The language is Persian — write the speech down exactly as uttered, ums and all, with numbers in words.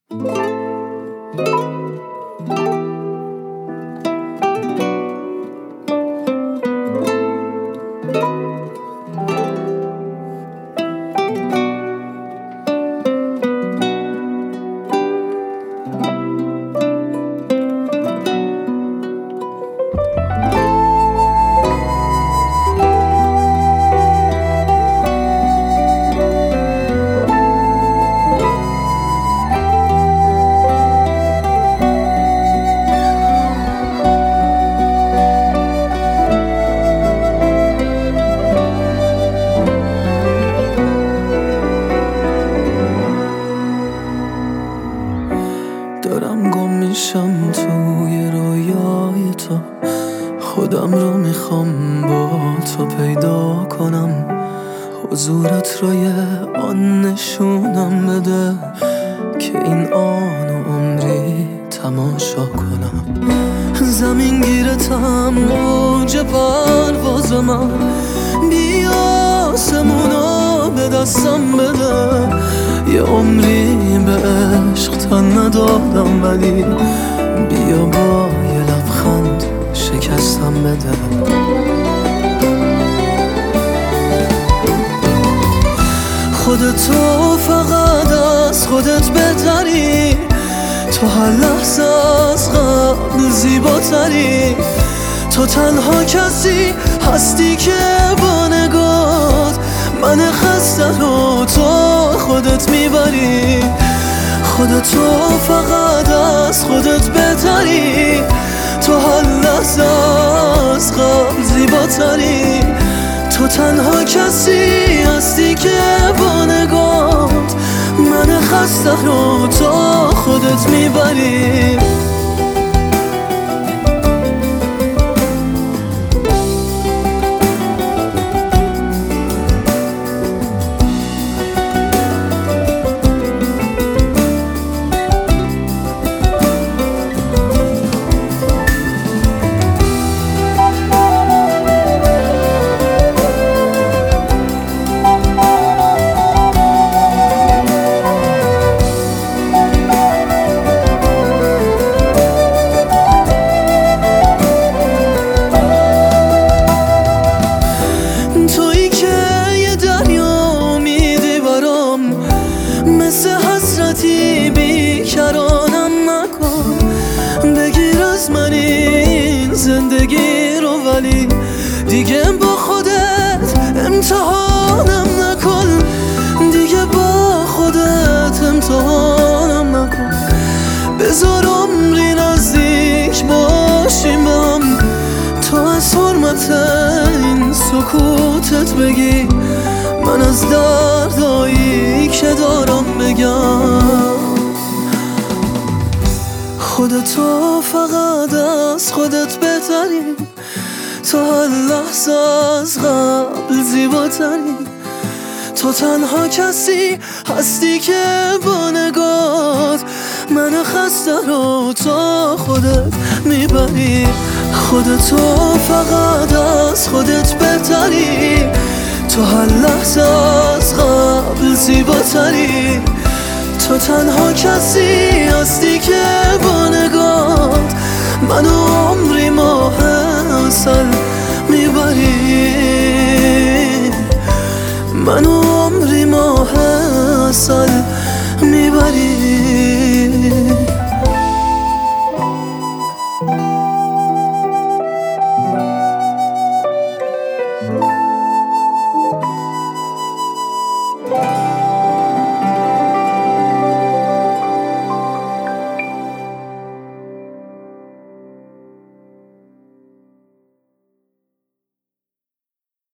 دارم گم میشم توی رویای تو، خودم رو میخوام با تو پیدا کنم، حضورت رو یه آن نشونم بده که این آن و عمری تماشا کنم. زمین گیرتم اوج پرواز من، بی آسمونو به دستم بده، یه عمری به عشق تن ندادم ولی بیا با یه لبخند شکستم بده. خودتو فقط از خودت بهتری، تو هر لحظه از قبل زیباتری، تو تنها کسی هستی که با نگات من خسته رو تو خودت میبری. خودتو فقط از خودت بهتری، تو هر لحظه از قبل زیباتری، تو تنها کسی هستی که با نگات من خسته رو تو خودت میبری. مثل حسرتی بیکرانم نکن، بگیر از من این زندگی رو ولی دیگه با خودت امتحانم نکن، دیگه با خودت امتحانم نکن. بذار عمری نزدیک باشیم به هم، تو از حرمت این سکوتت بگی، من از دردایی که دارم بگم. خودتو فقط از خودت بهتری، تو هر لحظه از قبل زیباتری، تو تنها کسی هستی که با نگات من خسته رو تو خودت میبری. خودتو فقط از خودت بهتری، تو هر لحظه از قبل زیباتری، تو تنها کسی هستی که با نگات منو عمری ماه عسل میبری، منو عمری ماه عسل میبری.